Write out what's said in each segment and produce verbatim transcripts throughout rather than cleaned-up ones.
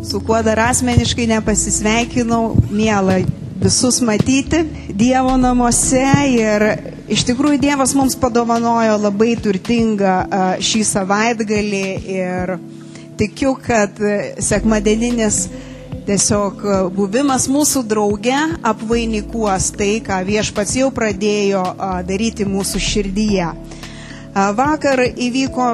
su kuo dar asmeniškai nepasisveikinau, miela visus matyti Dievo namuose ir iš tikrųjų Dievas mums padovanojo labai turtingą šį savaitgalį ir tikiu, kad sekmadieninis tiesiog buvimas mūsų drauge apvainikuos tai, ką Viešpats jau pradėjo daryti mūsų širdyje. Vakar įvyko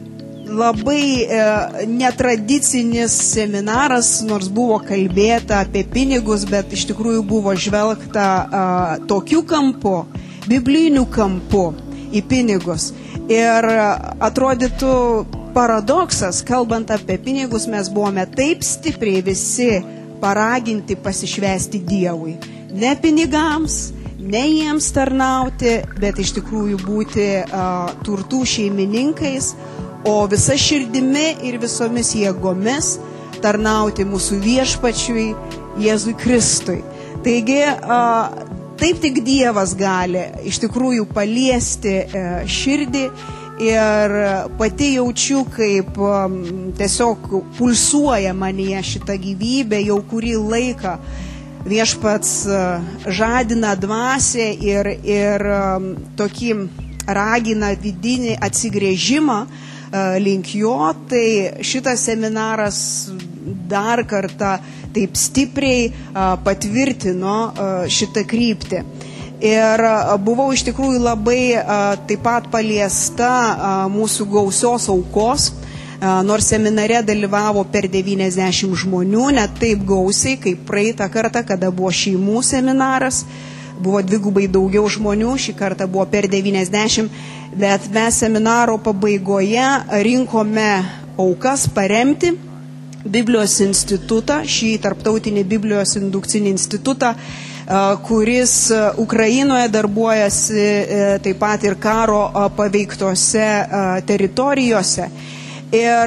labai e, netradicinis seminaras, nors buvo kalbėta apie pinigus, bet iš tikrųjų buvo žvelgta e, tokiu kampu, bibliniu kampu į pinigus. Ir atrodytų paradoksas, kalbant apie pinigus, mes buvome taip stipriai visi paraginti pasišvęsti Dievui. Ne pinigams, ne jiems tarnauti, bet iš tikrųjų būti uh, turtų šeimininkais, o visa širdimi ir visomis jėgomis tarnauti mūsų Viešpačiui Jėzui Kristui. Taigi, uh, taip tik Dievas gali iš tikrųjų paliesti uh, širdį. Ir pati jaučiu, kaip um, tiesiog pulsuoja manyje šitą gyvybę jau kurį laiką. Viešpats uh, žadina dvasią ir, ir um, tokį ragina vidinį atsigrėžimą uh, link jo. Tai šitas seminaras dar kartą taip stipriai uh, patvirtino uh, šitą kryptį. Ir buvau iš tikrųjų labai taip pat paliesta mūsų gausios aukos, nors seminare dalyvavo per devyniasdešimt žmonių, net taip gausiai, kaip praeitą kartą, kada buvo šeimų seminaras, buvo dvigubai daugiau žmonių, šį kartą buvo per devyniasdešimt, bet mes seminaro pabaigoje rinkome aukas paremti Biblijos institutą, šį tarptautinį Biblijos indukcinį institutą, kuris Ukrainoje darbuojasi taip pat ir karo paveiktose teritorijose. Ir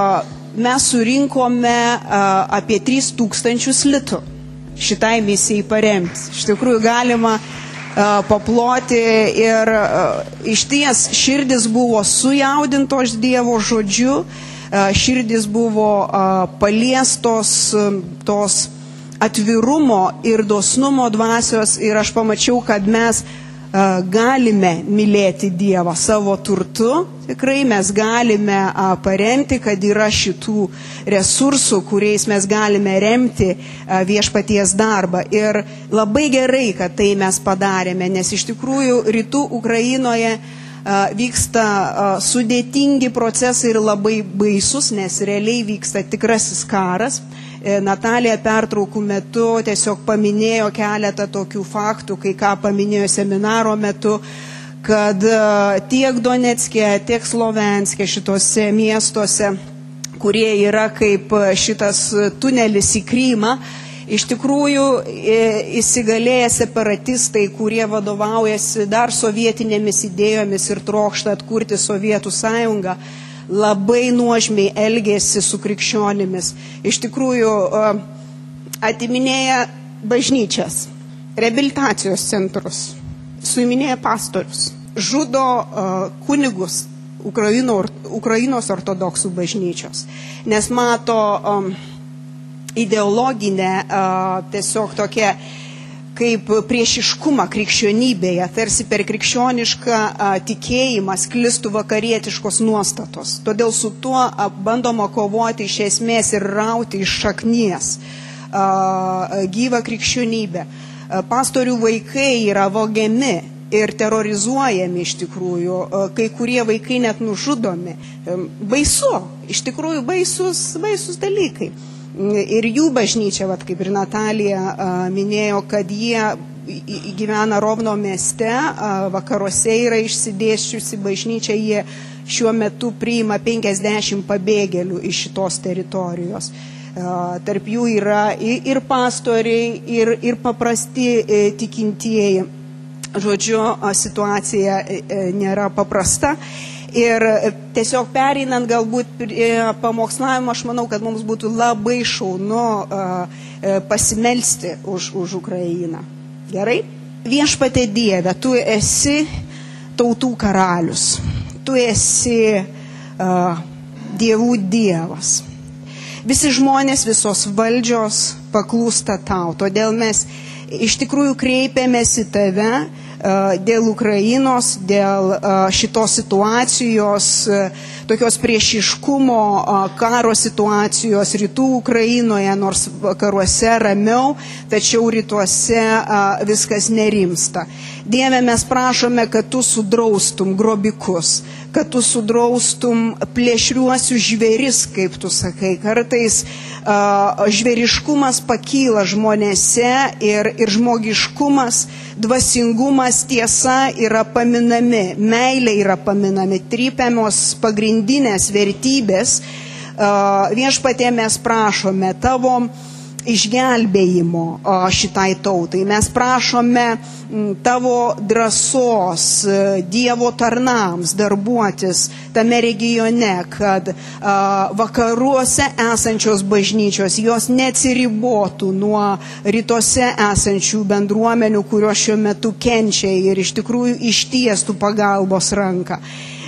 mes surinkome apie tris tūkstančius litų šitai misijai paremti. Iš tikrųjų galima paploti ir išties širdis buvo sujaudintos Dievo žodžiu, širdis buvo paliestos tos atvirumo ir dosnumo dvasios ir aš pamačiau, kad mes uh, galime mylėti Dievą savo turtu, tikrai mes galime uh, paremti, kad yra šitų resursų, kuriais mes galime remti uh, Viešpaties darbą. Ir labai gerai, kad tai mes padarėme, nes iš tikrųjų rytų Ukrainoje uh, vyksta uh, sudėtingi procesai ir labai baisus, nes realiai vyksta tikrasis karas. Natalija pertraukų metu tiesiog paminėjo keletą tokių faktų, kai ką paminėjo seminaro metu, kad tiek Donecke, tiek Slovenske šitose miestuose, kurie yra kaip šitas tunelis į Krymą, iš tikrųjų įsigalėję separatistai, kurie vadovaujasi dar sovietinėmis idėjomis ir trokšta atkurti Sovietų sąjungą, labai nuožmiai elgėsi su krikščionimis. Iš tikrųjų atiminėja bažnyčias, reabilitacijos centrus, suiminėja pastorius, žudo kunigus Ukraino, Ukrainos ortodoksų bažnyčios, nes mato ideologinę tiesiog tokia kaip priešiškumą krikščionybėje, tarsi per krikščionišką a, tikėjimą sklistų vakarietiškos nuostatos. Todėl su tuo a, bandoma kovoti iš esmės ir rauti iš šaknies a, gyvą krikščionybę. A, pastorių vaikai yra vogiami ir terrorizuojami iš tikrųjų, a, kai kurie vaikai net nužudomi. A, baisu, iš tikrųjų baisus, baisus dalykai. Ir jų bažnyčia, vat, kaip ir Natalija a, minėjo, kad jie gyvena Rovno mieste, a, vakaruose yra išsidėsčiusi bažnyčia, jie šiuo metu priima penkiasdešimt pabėgėlių iš šitos teritorijos. A, tarp jų yra ir, ir pastoriai, ir, ir paprasti e, tikintieji. Žodžiu, a, situacija e, e, nėra paprasta. Ir tiesiog pereinant galbūt pamokslavimą, aš manau, kad mums būtų labai šaunu pasimelsti už, už Ukrainą. Gerai? Viešpatie Dieve, tu esi tautų karalius. Tu esi uh, dievų dievas. visi žmonės, visos valdžios paklūsta tau. Todėl mes iš tikrųjų kreipiamės į tave dėl Ukrainos, dėl šitos situacijos, tokios priešiškumo, karo situacijos rytų Ukrainoje, nors vakaruose ramiau, tačiau rytuose viskas nerimsta. Dieve, mes prašome, kad tu sudraustum grobikus, kad tu sudraustum plėšriuosius žvėris, kaip tu sakai. Kartais uh, žvėriškumas pakyla žmonėse ir, ir žmogiškumas, dvasingumas, tiesa yra paminami, meilė yra paminami, trypiamos pagrindinės vertybės. Uh, Viešpatie, mes prašome tavo išgelbėjimo šitai tautai. Mes prašome tavo drąsos Dievo tarnams darbuotis tame regione, kad vakaruose esančios bažnyčios jos neatsiribotų nuo rytuose esančių bendruomenių, kurios šiuo metu kenčia ir iš tikrųjų ištiestų pagalbos ranką.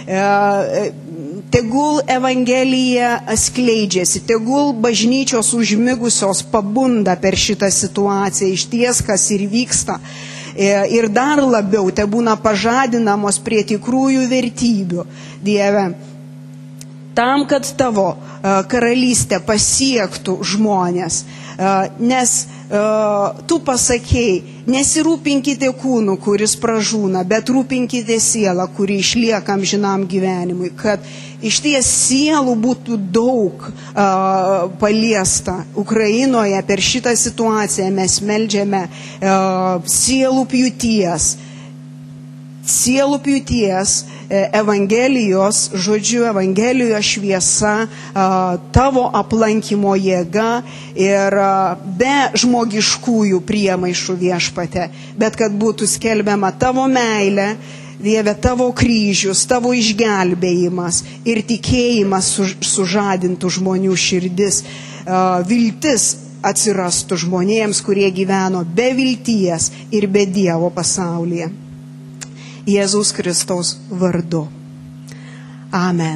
Tegul evangelija skleidžiasi, tegul bažnyčios užmigusios pabunda per šitą situaciją, išties kas ir vyksta. Ir dar labiau te būna pažadinamos prie tikrųjų vertybių, Dieve. Tam, kad tavo karalystė pasiektų žmonės, nes tu pasakei, nesirūpinkite kūnu, kuris pražūna, bet rūpinkite sielą, kuri išlieka amžinam gyvenimui, kad iš ties sielų būtų daug uh, paliesta Ukrainoje. Per šitą situaciją mes meldžiame uh, sielų pjūties, sielų pjūties Evangelijos, žodžiu, Evangelijos šviesa, tavo aplankimo jėga ir be žmogiškųjų priemaišų, Viešpate, bet kad būtų skelbiama tavo meilė, Dieve, tavo kryžius, tavo išgelbėjimas ir tikėjimas sužadintų žmonių širdis, viltis atsirastų žmonėms, kurie gyveno be vilties ir be Dievo pasaulyje. Jėzaus Kristaus vardu. Amen.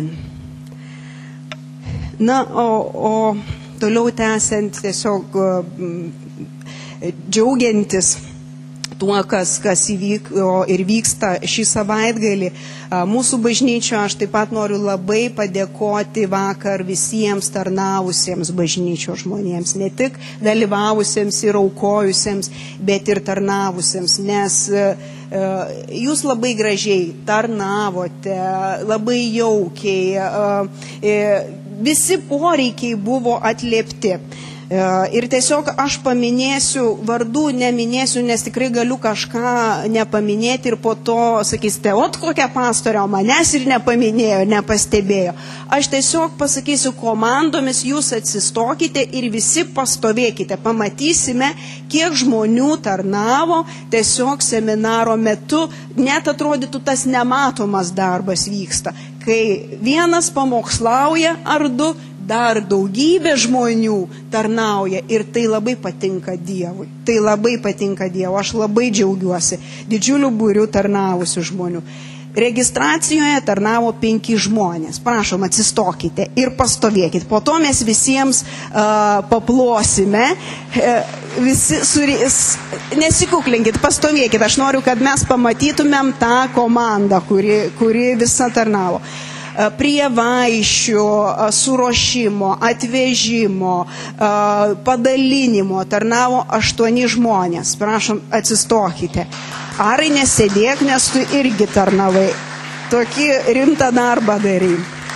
Na, o, o toliau tęsiant, tiesiog džiaugiantis tuo, kas, kas įvyko ir vyksta šį savaitgalį. Mūsų bažnyčio aš taip pat noriu labai padėkoti vakar visiems tarnavusiems bažnyčio žmonėms, ne tik dalyvavusiems ir aukojusiems, bet ir tarnavusiems, nes jūs labai gražiai tarnavote, labai jaukiai, visi poreikiai buvo atliepti. Ir tiesiog aš paminėsiu vardų, neminėsiu, nes tikrai galiu kažką nepaminėti ir po to sakysite, ot kokią pastorę, o manęs ir nepaminėjo, nepastebėjo. Aš tiesiog pasakysiu komandomis, jūs atsistokite ir visi pastovėkite. Pamatysime, kiek žmonių tarnavo tiesiog seminaro metu, net atrodytų tas nematomas darbas vyksta. Kai vienas pamokslauja ar du, dar daugybė žmonių tarnauja ir tai labai patinka Dievui. Tai labai patinka Dievui. Aš labai džiaugiuosi didžiulių būrių tarnavusių žmonių. Registracijoje tarnavo penki žmonės. Prašom, atsistokite ir pastovėkite. Po to mes visiems uh, paplosime. Uh, visi suri... Nesikuklinkit, pastovėkite. Aš noriu, kad mes pamatytumėm tą komandą, kuri, kuri visa tarnavo. Prie vaišių, suruošimo, atvežimo, padalinimo tarnavo aštuoni žmonės. Prašom, atsistokite. Arai, nesėdėk, nes tu irgi tarnavai. Tokį rimtą darbą darai.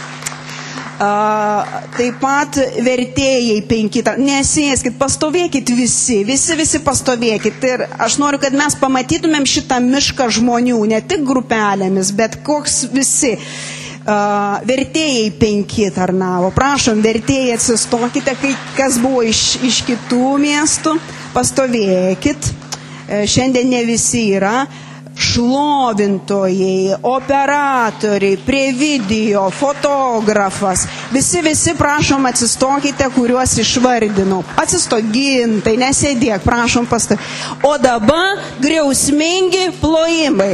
Taip pat vertėjai penki. Nesėskit, pastovėkit visi, visi, visi pastovėkit. Ir aš noriu, kad mes pamatytumėm šitą mišką žmonių, ne tik grupelėmis, bet koks visi. Uh, vertėjai penki tarnavo. Prašom, vertėjai atsistokite, kai kas buvo iš, iš kitų miestų, pastovėkit. Uh, šiandien ne visi yra. Šlovintojai, operatoriai, prie video, fotografas. Visi, visi, prašom, atsistokite, kuriuos išvardinau. Atsistok, Gintai, nesėdėk, prašom pastovėti. O dabar griausmingi plojimai.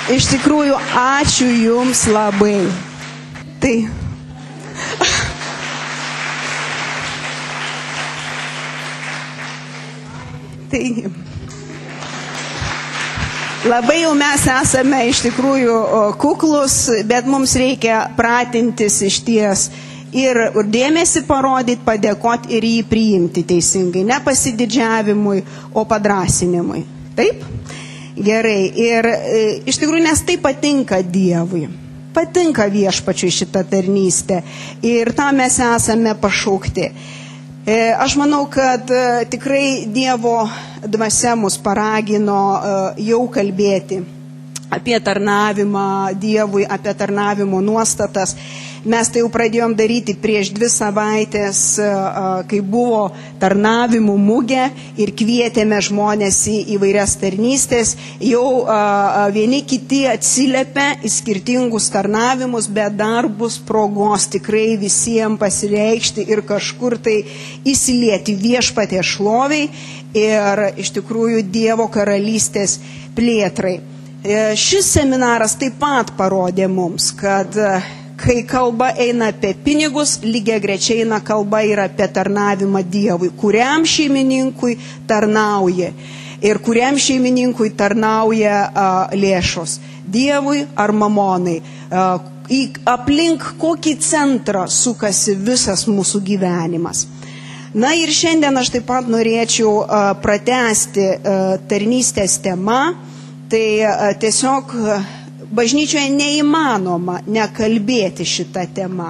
Iš tikrųjų, ačiū Jums labai. Tai. Tai. Labai jau mes esame iš tikrųjų kuklus, bet mums reikia pratintis iš ties ir dėmesį parodyti, padėkoti ir jį priimti teisingai. Ne pasididžiavimui, o padrasinimui. Taip? Gerai. Ir e, iš tikrųjų, nes tai patinka Dievui. Patinka Viešpačiui šitą tarnystę. Ir tam mes esame pašaukti. E, aš manau, kad e, tikrai Dievo dvasia mus paragino e, jau kalbėti apie tarnavimą Dievui, apie tarnavimo nuostatas. Mes tai jau pradėjom daryti prieš dvi savaitės, kai buvo tarnavimų mugė ir kvietėme žmonės į įvairias tarnystės. Jau vieni kiti atsiliepia į skirtingus tarnavimus, bet dar bus progos tikrai visiems pasireikšti ir kažkur tai įsilieti Viešpaties šloviai ir iš tikrųjų Dievo karalystės plėtrai. Šis seminaras taip pat parodė mums, kad kai kalba eina apie pinigus, lygiai grečiai eina kalba ir apie tarnavimą Dievui, kuriam šeimininkui tarnauja ir kuriam šeimininkui tarnauja a, lėšos, Dievui ar mamonai, a, į, aplink kokį centrą sukasi visas mūsų gyvenimas. Na ir šiandien aš taip pat norėčiau a, pratęsti a, tarnystės temą, tai a, tiesiog a, bažnyčioje neįmanoma nekalbėti šitą temą.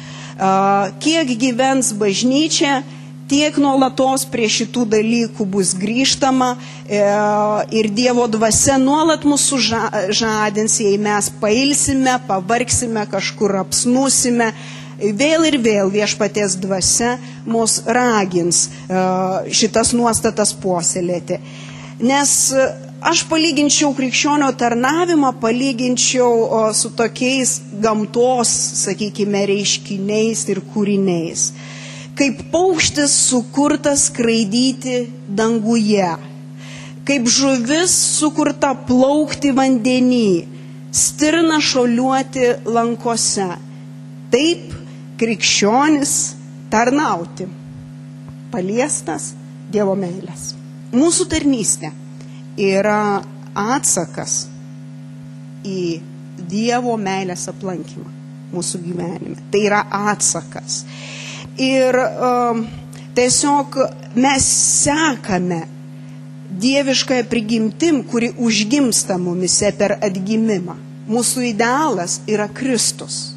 Kiek gyvens bažnyčia, tiek nuolatos prie šitų dalykų bus grįžtama ir Dievo dvasia nuolat mūsų žadins, jei mes pailsime, pavargsime, kažkur apsnūsime. Vėl ir vėl Viešpaties dvasia mus ragins šitas nuostatas puoselėti. Nes aš palyginčiau krikščionio tarnavimą, palyginčiau o, su tokiais gamtos, sakykime, reiškiniais ir kūriniais. Kaip paukštis sukurtas skraidyti danguje, kaip žuvis sukurta plaukti vandenį, stirna šuoliuoti lankose. Taip krikščionis tarnauti, paliestas Dievo meilės. Mūsų tarnystė yra atsakas į Dievo meilės aplankymą mūsų gyvenime. Tai yra atsakas. Ir um, tiesiog mes sekame dieviškąją prigimtim, kuri užgimsta mumise per atgimimą. Mūsų idealas yra Kristus.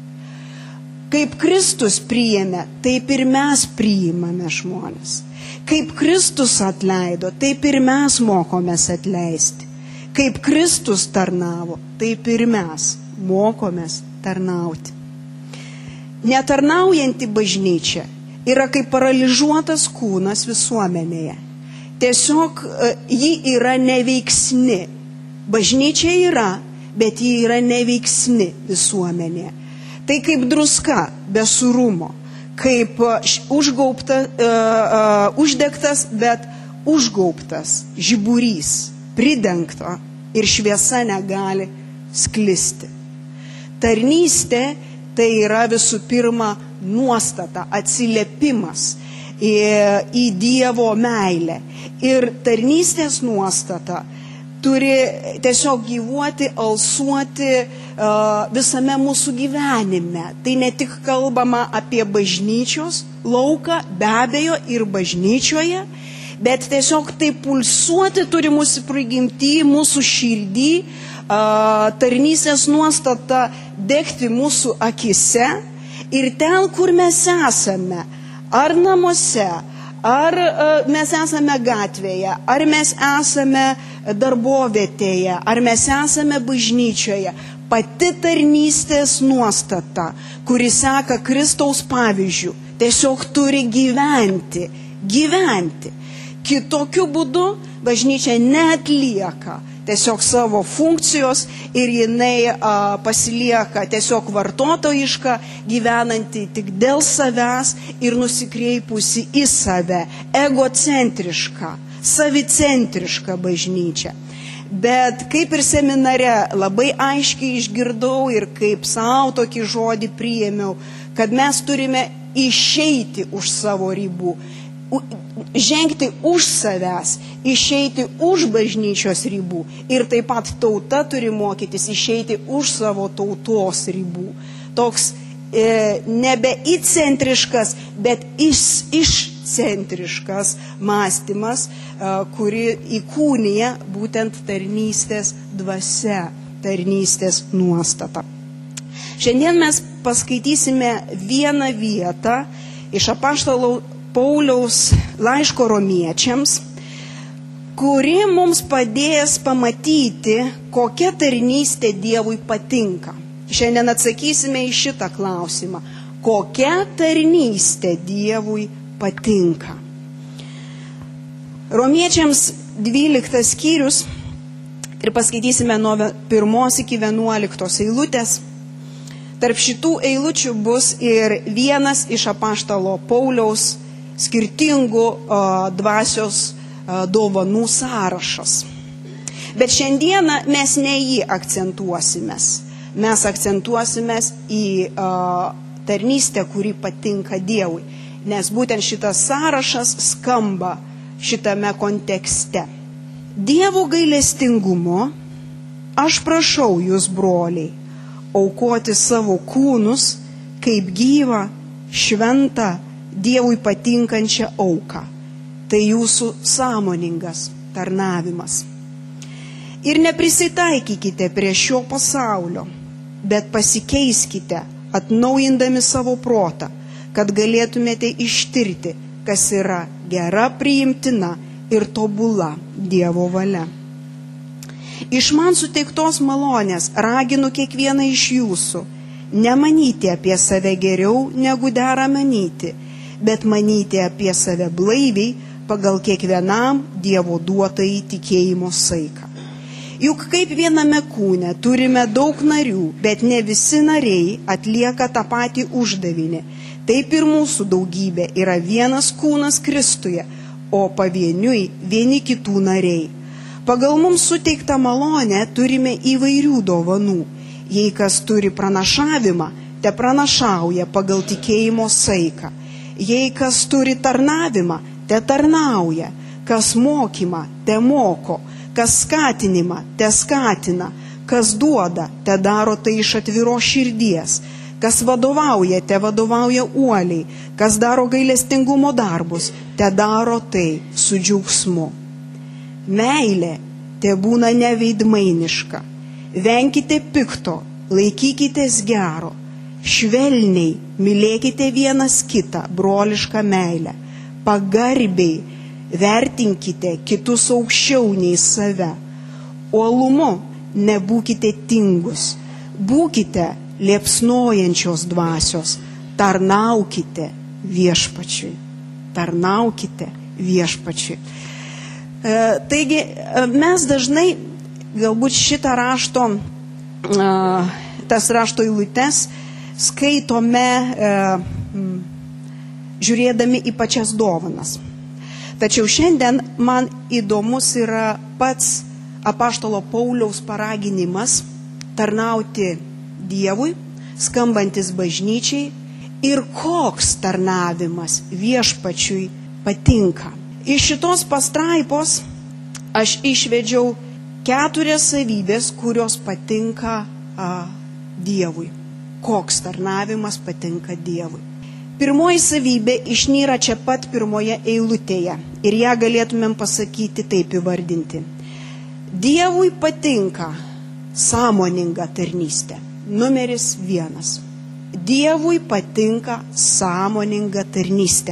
Kaip Kristus priėmė, taip ir mes priimame žmonės. Kaip Kristus atleido, taip ir mes mokomės atleisti. Kaip Kristus tarnavo, taip ir mes mokomės tarnauti. Netarnaujanti bažnyčia yra kaip paralyžiuotas kūnas visuomenėje. Tiesiog ji yra neveiksni. Bažnyčia yra, bet ji yra neveiksni visuomenėje. Tai kaip druska be sūrumo. Kaip užgaubta, uh, uh, uždegtas, bet užgaubtas žiburys, pridengto ir šviesa negali sklisti. Tarnystė tai yra visų pirma nuostata, atsiliepimas į, į Dievo meilę. Ir tarnystės nuostata turi tiesiog gyvuoti, alsuoti uh, visame mūsų gyvenime. Tai ne tik kalbama apie bažnyčios lauką, be abejo ir bažnyčioje, bet tiesiog tai pulsuoti turi mūsų prigimty, mūsų širdį, uh, tarnystės nuostata degti mūsų akise ir ten, kur mes esame, ar namuose, ar uh, mes esame gatvėje, ar mes esame darbovietėje, ar mes esame bažnyčioje, pati tarnystės nuostata, kuri seka Kristaus pavyzdžių, tiesiog turi gyventi, gyventi. Kitokiu būdu bažnyčia neatlieka tiesiog savo funkcijos ir jinai a, pasilieka tiesiog vartotojiška, gyvenanti tik dėl savęs ir nusikreipusi į save, egocentriška, savicentriška bažnyčia. Bet kaip ir seminare labai aiškiai išgirdau ir kaip savo tokį žodį priėmiau, kad mes turime išeiti už savo ribų, žengti už savęs, išeiti už bažnyčios ribų. Ir taip pat tauta turi mokytis išeiti už savo tautos ribų. Toks e, nebe įcentriškas, bet iš, išcentriškas mąstymas, e, kuri įkūnija būtent tarnystės dvasia, tarnystės nuostata. Šiandien mes paskaitysime vieną vietą iš apaštalo Pauliaus laiško romiečiams, kuri mums padės pamatyti, kokia tarnystė Dievui patinka. Šiandien atsakysime į šitą klausimą. Kokia tarnystė Dievui patinka? Romiečiams dvyliktas skyrius ir paskaitysime nuo pirmos iki vienuoliktos eilutės. Tarp šitų eilučių bus ir vienas iš apaštalo Pauliaus skirtingų uh, dvasios uh, dovanų sąrašas. Bet šiandieną mes ne jį akcentuosimės. Mes akcentuosimės į uh, tarnystę, kuri patinka Dievui. Nes būtent šitas sąrašas skamba šitame kontekste. Dievo gailestingumu aš prašau jūs, broliai, aukoti savo kūnus kaip gyvą, šventą, Dievui patinkančią auką. Tai jūsų sąmoningas tarnavimas. Ir neprisitaikykite prie šio pasaulio, bet pasikeiskite, atnaujindami savo protą, kad galėtumėte ištirti, kas yra gera, priimtina ir tobula Dievo valia. Iš man suteiktos malonės raginu kiekvieną iš jūsų nemanyti apie save geriau, negu dera manyti, bet manyti apie save blaiviai pagal kiekvienam Dievo duotąjį tikėjimo saiką. Juk kaip viename kūne turime daug narių, bet ne visi nariai atlieka tą patį uždavinį. Taip ir mūsų daugybė yra vienas kūnas Kristuje, o pavieniui vieni kitų nariai. Pagal mums suteiktą malonę turime įvairių dovanų. Jei kas turi pranašavimą, te pranašauja pagal tikėjimo saiką. Jei kas turi tarnavimą, te tarnauja, kas mokymą, te moko, kas skatinimą, te skatina, kas duoda, te daro tai iš atviros širdies, kas vadovauja, te vadovauja uoliai, kas daro gailestingumo darbus, te daro tai su džiaugsmu. Meilė te būna neveidmainiška, venkite pikto, laikykitės gero, švelniai mylėkite vienas kitą brolišką meilę, pagarbiai vertinkite kitus aukščiau nei save, uolumu nebūkite tingus, būkite liepsnojančios dvasios, tarnaukite viešpačiui, tarnaukite viešpačiui. E, taigi mes dažnai galbūt šitą rašto, e, tas rašto eilutes skaitome e, žiūrėdami į pačias dovanas. Tačiau šiandien man įdomus yra pats apaštalo Pauliaus paraginimas tarnauti Dievui, skambantis bažnyčiai ir koks tarnavimas viešpačiui patinka. Iš šitos pastraipos aš išvedžiau keturias savybės, kurios patinka a, Dievui. Koks tarnavimas patinka Dievui. Pirmoji savybė išnyra čia pat pirmoje eilutėje ir ją galėtumėm pasakyti taip įvardinti. Dievui patinka sąmoninga tarnystė. Numeris vienas. Dievui patinka sąmoninga tarnystė.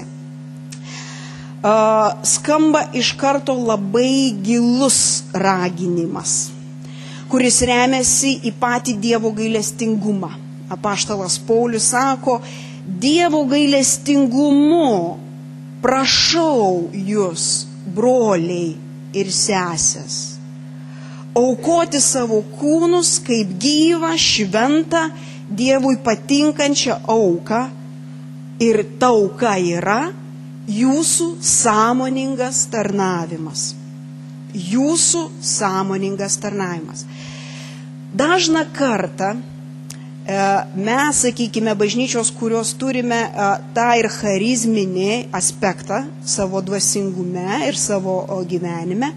Uh, skamba iš karto labai gilus raginimas, kuris remiasi į patį Dievo gailestingumą. Apaštalas Paulius sako, Dievo gailestingumu prašau jūs, broliai ir sesės, aukoti savo kūnus kaip gyvą, šventą, Dievui patinkančią auką, ir ta auka yra jūsų sąmoningas tarnavimas. jūsų sąmoningas tarnavimas. Dažną kartą mes, sakykime, bažnyčios, kurios turime tą ir charizminį aspektą savo dvasingume ir savo gyvenime,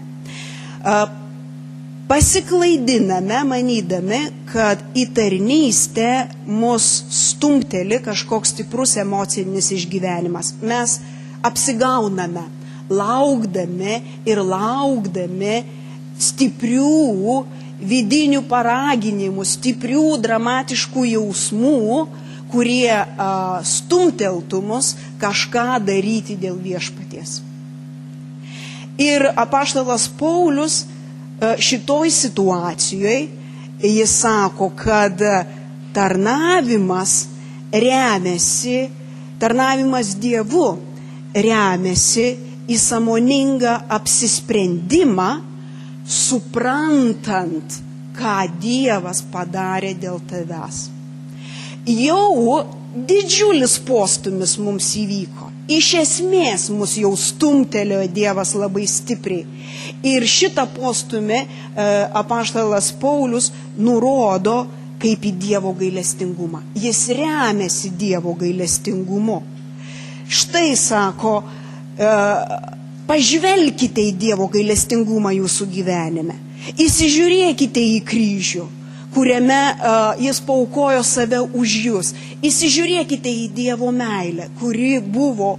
pasiklaidiname, manydami, kad į tarnystę mus stumteli kažkoks stiprus emocinis išgyvenimas. Mes apsigauname, laukdami ir laukdami stiprių vidinių paraginimų, stiprių dramatiškų jausmų, kurie a, stumteltų mus kažką daryti dėl viešpaties. Ir apaštalas Paulius a, šitoj situacijoje, jis sako, kad tarnavimas remiasi, tarnavimas Dievu remiasi į sąmoningą apsisprendimą, suprantant, ką Dievas padarė dėl tavęs. Jau didžiulis postūmis mums įvyko. Iš esmės mus jau stumtelėjo Dievas labai stipriai. Ir šitą postūmį e, apaštalas Paulius nurodo kaip į Dievo gailestingumą. Jis remiasi Dievo gailestingumu. Štai sako, e, pažvelkite į Dievo gailestingumą jūsų gyvenime. Įsižiūrėkite į kryžių, kuriame uh, jis paaukojo save už jūs. Įsižiūrėkite į Dievo meilę, kuri buvo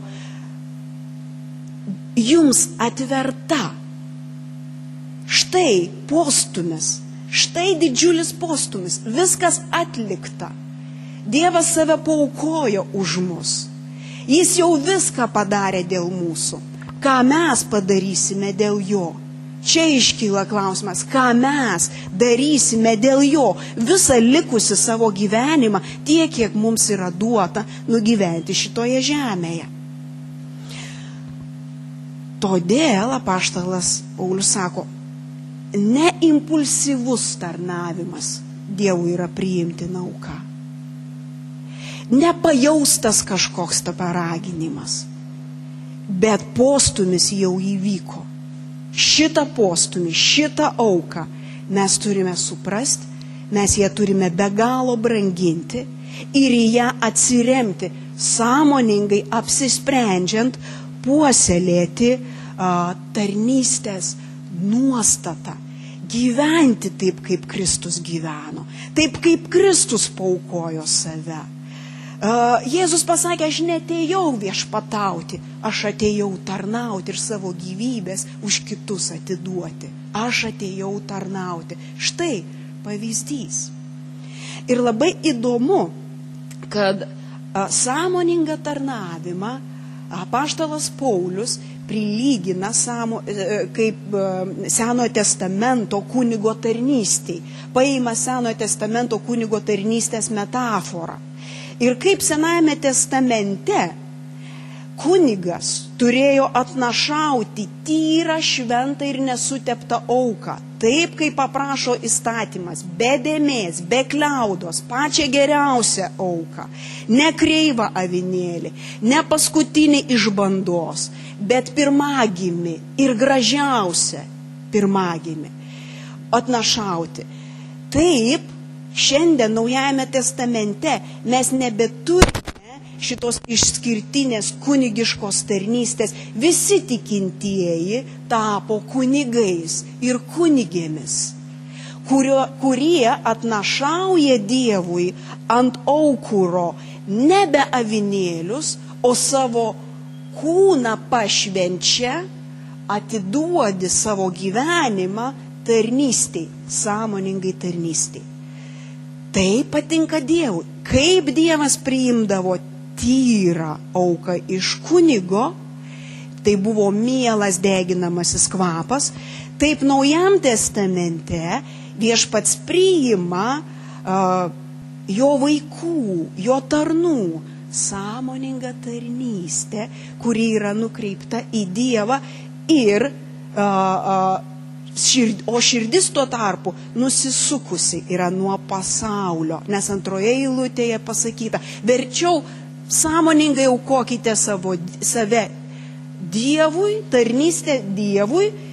jums atverta. Štai postūmis, štai didžiulis postūmis, viskas atlikta. Dievas save paaukojo už mus. Jis jau viską padarė dėl mūsų. Ką mes padarysime dėl jo? Čia iškyla klausimas, ką mes darysime dėl jo visą likusį savo gyvenimą, tiek, kiek mums yra duota nugyventi šitoje žemėje. Todėl apaštalas Paulius sako, neimpulsyvus tarnavimas Dievui yra priimtina auka. Nepajaustas kažkoks ta paraginimas. Bet postūmis jau įvyko. Šitą postūmį, šitą auką mes turime suprasti, mes ją turime be galo branginti ir į ją atsiremti, sąmoningai apsisprendžiant puoselėti a, tarnystės nuostatą, gyventi taip, kaip Kristus gyveno, taip, kaip Kristus paaukojo save. Jėzus pasakė, aš neatėjau viešpatauti, aš atėjau tarnauti ir savo gyvybės už kitus atiduoti. Aš atėjau tarnauti. Štai pavyzdys. Ir labai įdomu, kad a, sąmoningą tarnavimą apaštalas Paulius prilygina samo, kaip Senojo testamento kunigo tarnystei. Paima Senojo testamento kunigo tarnystės metaforą. Ir kaip Senajame testamente kunigas turėjo atnašauti tyrą, šventą ir nesuteptą auką, taip kaip paprašo įstatymas, be dėmės, be kliaudos, pačią geriausią auką, ne kreivą avinėlį, ne paskutinį iš bandos, bet pirmagimį ir gražiausią pirmagimį atnašauti. Taip, šiandien Naujajame testamente mes nebeturime šitos išskirtinės kunigiškos tarnystės. Visi tikintieji tapo kunigais ir kunigėmis, kurio, kurie atnašauja Dievui ant aukuro nebe avinėlius, o savo kūną pašvenčia, atiduodi savo gyvenimą tarnystei, sąmoningai tarnystei. Tai patinka Dievui. Kaip Dievas priimdavo tyrą auką iš kunigo, tai buvo mielas deginamasis kvapas, taip Naujam testamente Viešpats priima uh, jo vaikų, jo tarnų sąmoningą tarnystę, kuri yra nukreipta į Dievą ir uh, uh, o širdis tuo tarpu nusisukusi yra nuo pasaulio, nes antroje eilutėje pasakyta, verčiau sąmoningai aukokite savo, save Dievui, tarnystę Dievui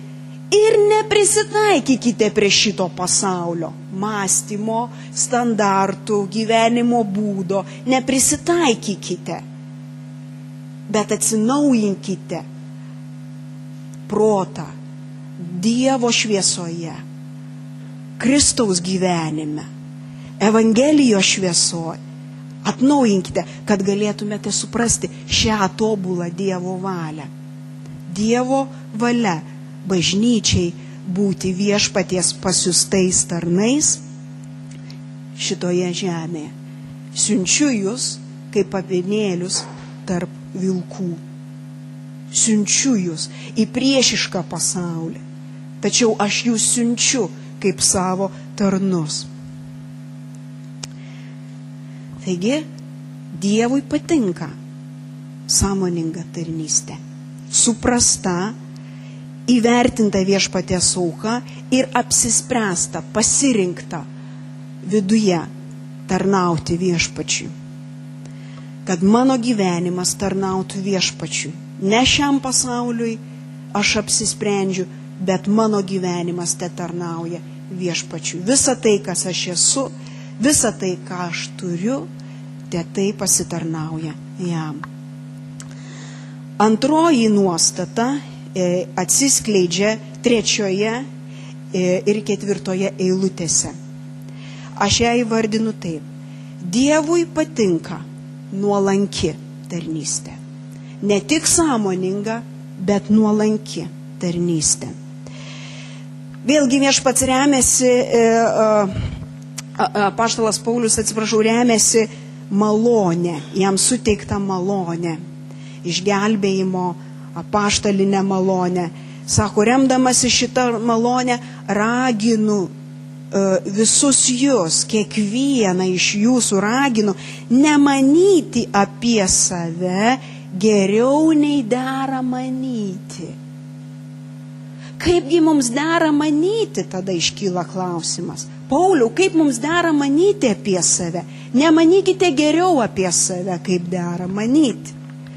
Ir neprisitaikykite prie šito pasaulio mąstymo, standartų, gyvenimo būdo. Neprisitaikykite, bet atsinaujinkite protą Dievo šviesoje, Kristaus gyvenime, Evangelijos šviesoje. Atnaujinkite, kad galėtumėte suprasti šią tobulą Dievo valią. Dievo valia bažnyčiai būti viešpaties pasiustais tarnais šitoje žemėje. Siunčiu jūs kaip avinėlius tarp vilkų. Siunčiu jūs į priešišką pasaulį, tačiau aš jūs siunčiu kaip savo tarnus. Taigi, Dievui patinka sąmoninga tarnystė, suprasta, įvertinta viešpaties auka ir apsispręsta, pasirinkta viduje tarnauti viešpačiui. Kad mano gyvenimas tarnautų viešpačiui. Ne šiam pasauliui aš apsisprendžiu, bet mano gyvenimas te tarnauja viešpačiui. Visa tai, kas aš esu, visa tai, ką aš turiu, te tai pasitarnauja jam. Antroji nuostata e, atsiskleidžia trečioje e, ir ketvirtoje eilutėse. Aš ją įvardinu taip. Dievui patinka nuolanki tarnystė. Ne tik sąmoninga, bet nuolanki tarnystė. Vėlgi viešpats remiasi, e, e, apaštalas Paulius, atsiprašau, remiasi malonę, jam suteikta malonę, išgelbėjimo apaštalinę malonę. Sako, remdamasi šitą malonę, raginu visus jūs, kiekvieną iš jūsų raginu, nemanyti apie save geriau nei dera manyti. Kaipgi mums dera manyti, tada iškyla klausimas. Pauliau, kaip mums dera manyti apie save? Nemanykite geriau apie save, kaip dera manyti.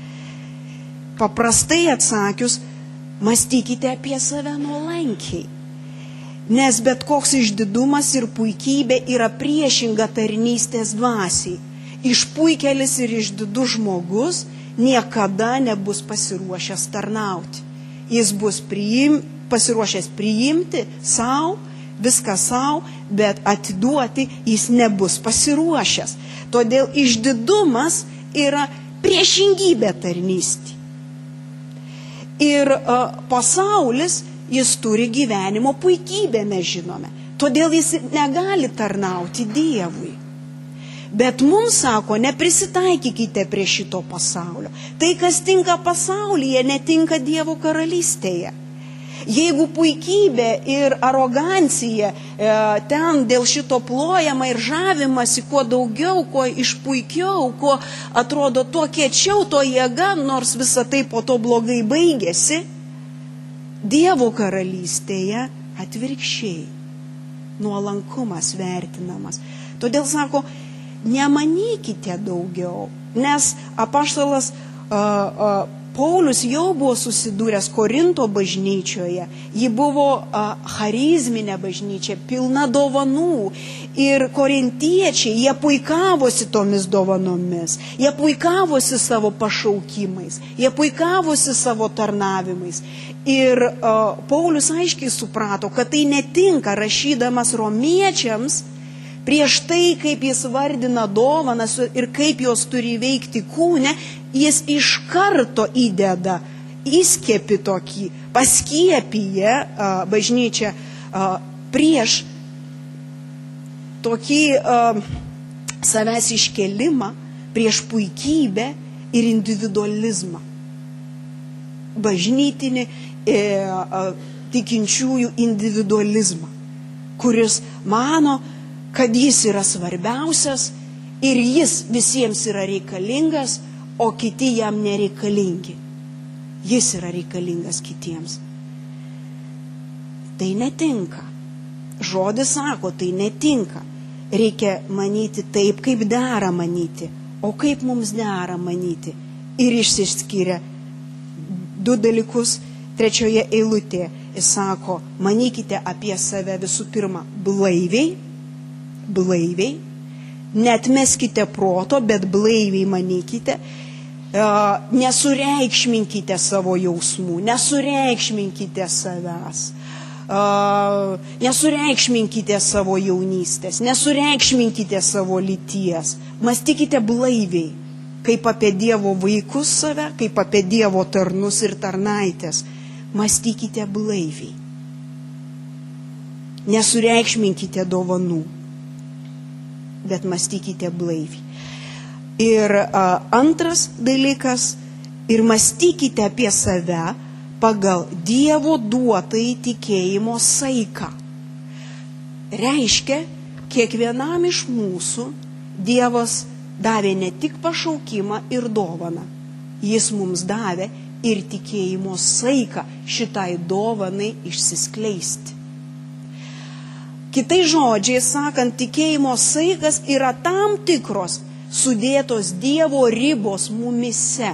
Paprastai atsakius, mąstykite apie save nuolankiai. Nes bet koks išdidumas ir puikybė yra priešinga tarnystės dvasiai. Išpuikelis ir išdidus žmogus niekada nebus pasiruošęs tarnauti. Jis bus priim, pasiruošęs priimti savo, viską savo, bet atiduoti jis nebus pasiruošęs. Todėl išdidumas yra priešingybė tarnystė. Ir uh, pasaulis, jis turi gyvenimo puikybę, mes žinome. Todėl jis negali tarnauti Dievui. Bet mums sako, neprisitaikykite prie šito pasaulio. Tai, kas tinka pasaulyje, netinka Dievo karalystėje. Jeigu puikybė ir arogancija e, ten dėl šito plojama ir žavimasi, kuo daugiau, kuo išpuikiau, kuo atrodo tuo kiečiau, to jėga, nors visa tai po to blogai baigėsi, Dievo karalystėje atvirkščiai nuolankumas vertinamas. Todėl sako, nemanykite daugiau, nes apaštalas uh, uh, Paulius jau buvo susidūręs Korinto bažnyčioje, ji buvo uh, charizminė bažnyčia, pilna dovanų ir korintiečiai, jie puikavosi tomis dovanomis, jie puikavosi savo pašaukimais, jie puikavosi savo tarnavimais. Ir uh, Paulius aiškiai suprato, kad tai netinka, rašydamas romiečiams, prieš tai, kaip jis vardina dovanas ir kaip jos turi veikti kūne, jis iš karto įdeda įskiepį tokį, paskiepyje uh, bažnyčią uh, prieš tokį uh, savęs iškelimą, prieš puikybę ir individualizmą. Bažnytinį e, a, tikinčiųjų individualizmą, kuris mano, kad jis yra svarbiausias ir jis visiems yra reikalingas, o kiti jam nereikalingi. Jis yra reikalingas kitiems. Tai netinka. Žodis sako, tai netinka. Reikia manyti taip, kaip dera manyti. O kaip mums dera manyti? Ir išsiskiria du dalykus trečioje eilutėje. Jis sako, manykite apie save visų pirma blaiviai, blaiviai, netmeskite proto, bet blaiviai manykite, nesureikšminkite savo jausmų, nesureikšminkite savęs, nesureikšminkite savo jaunystės, nesureikšminkite savo lyties, mąstykite blaiviai, kaip apie Dievo vaikus save, kaip apie Dievo tarnus ir tarnaitės, mąstykite blaiviai, nesureikšminkite dovanų, bet mąstykite blaiviai. Ir a, antras dalykas, ir mąstykite apie save pagal Dievo duotąjį tikėjimo saiką. Reiškia, kiekvienam iš mūsų Dievas davė ne tik pašaukimą ir dovaną, jis mums davė ir tikėjimo saiką šitai dovanai išsiskleisti. Kitai žodžiai sakant, tikėjimo saikas yra tam tikros sudėtos Dievo ribos mumise.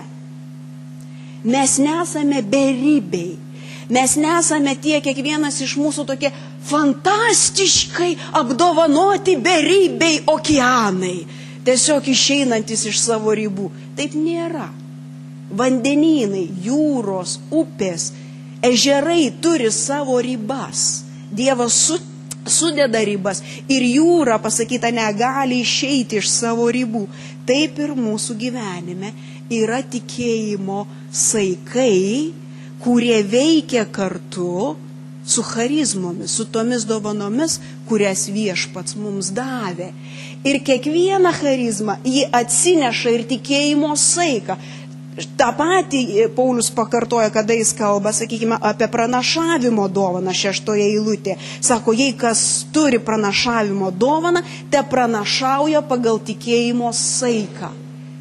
Mes nesame beribiai, mes nesame tie, kiekvienas iš mūsų tokie fantastiškai apdovanoti beribiai okeanai, tiesiog išeinantis iš savo ribų. Taip nėra. Vandenynai, jūros, upės, ežerai turi savo ribas. Dievas su, sudeda ribas ir jūra, pasakyta, negali išeiti iš savo ribų. Taip ir mūsų gyvenime yra tikėjimo saikai, kurie veikia kartu su charizmomis, su tomis dovanomis, kurias Viešpats mums davė. Ir kiekvieną charizmą jį atsineša ir tikėjimo saiką. Ta patį Paulius pakartoja, kada jis kalba, sakykime, apie pranašavimo dovaną šeštoje eilutėje. Sako, jei kas turi pranašavimo dovaną, te pranašauja pagal tikėjimo saiką.